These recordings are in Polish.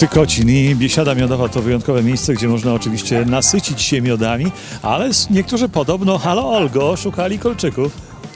Tykocin i Biesiada Miodowa to wyjątkowe miejsce, gdzie można oczywiście nasycić się miodami, ale niektórzy podobno, halo Olgo, szukali kolczyków.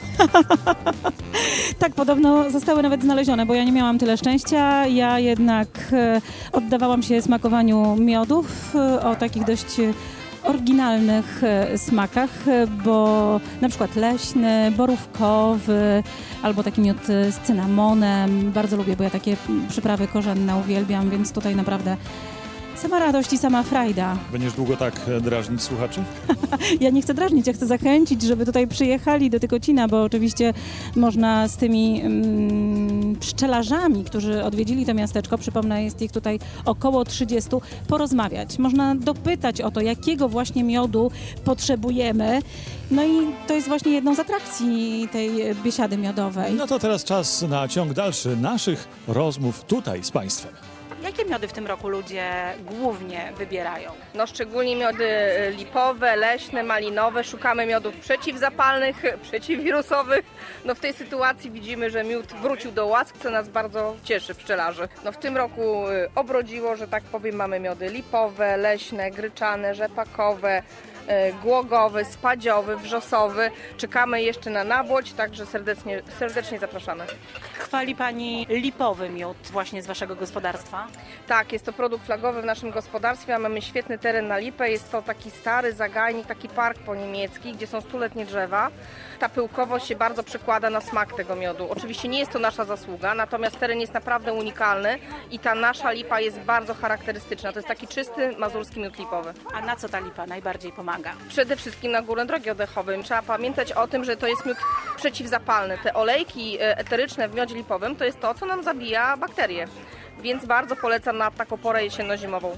Tak, podobno zostały nawet znalezione, bo ja nie miałam tyle szczęścia. Ja jednak oddawałam się smakowaniu miodów o takich dość oryginalnych smakach, bo na przykład leśny, borówkowy albo taki miód z cynamonem. Bardzo lubię, bo ja takie przyprawy korzenne uwielbiam, więc tutaj naprawdę sama radość i sama frajda. Będziesz długo tak drażnić słuchaczy? Ja nie chcę drażnić, ja chcę zachęcić, żeby tutaj przyjechali do Tykocina, bo oczywiście można z tymi pszczelarzami, którzy odwiedzili to miasteczko, przypomnę, jest ich tutaj około 30, porozmawiać. Można dopytać o to, jakiego właśnie miodu potrzebujemy. No i to jest właśnie jedną z atrakcji tej Biesiady Miodowej. No to teraz czas na ciąg dalszy naszych rozmów tutaj z Państwem. Jakie miody w tym roku ludzie głównie wybierają? No szczególnie miody lipowe, leśne, malinowe. Szukamy miodów przeciwzapalnych, przeciwwirusowych. No w tej sytuacji widzimy, że miód wrócił do łask, co nas bardzo cieszy, pszczelarzy. No w tym roku obrodziło, że tak powiem, mamy miody lipowe, leśne, gryczane, rzepakowe, głogowy, spadziowy, wrzosowy. Czekamy jeszcze na nabłoć, także serdecznie zapraszamy. Chwali Pani lipowy miód właśnie z Waszego gospodarstwa? Tak, jest to produkt flagowy w naszym gospodarstwie, a mamy świetny teren na lipę. Jest to taki stary zagajnik, taki park po niemiecki, gdzie są stuletnie drzewa. Ta pyłkowość się bardzo przekłada na smak tego miodu. Oczywiście nie jest to nasza zasługa, natomiast teren jest naprawdę unikalny i ta nasza lipa jest bardzo charakterystyczna. To jest taki czysty mazurski miód lipowy. A na co ta lipa najbardziej pomaga? Przede wszystkim na górę drogi oddechowym. Trzeba pamiętać o tym, że to jest miód przeciwzapalny. Te olejki eteryczne w miodzie lipowym to jest to, co nam zabija bakterie. Więc bardzo polecam na taką porę jesienno-zimową.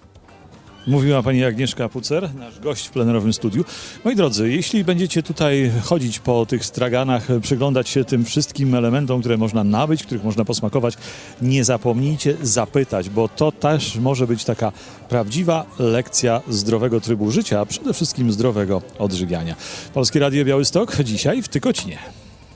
Mówiła pani Agnieszka Pucer, nasz gość w plenerowym studiu. Moi drodzy, jeśli będziecie tutaj chodzić po tych straganach, przyglądać się tym wszystkim elementom, które można nabyć, których można posmakować, nie zapomnijcie zapytać, bo to też może być taka prawdziwa lekcja zdrowego trybu życia, a przede wszystkim zdrowego odżywiania. Polskie Radio Białystok dzisiaj w Tykocinie.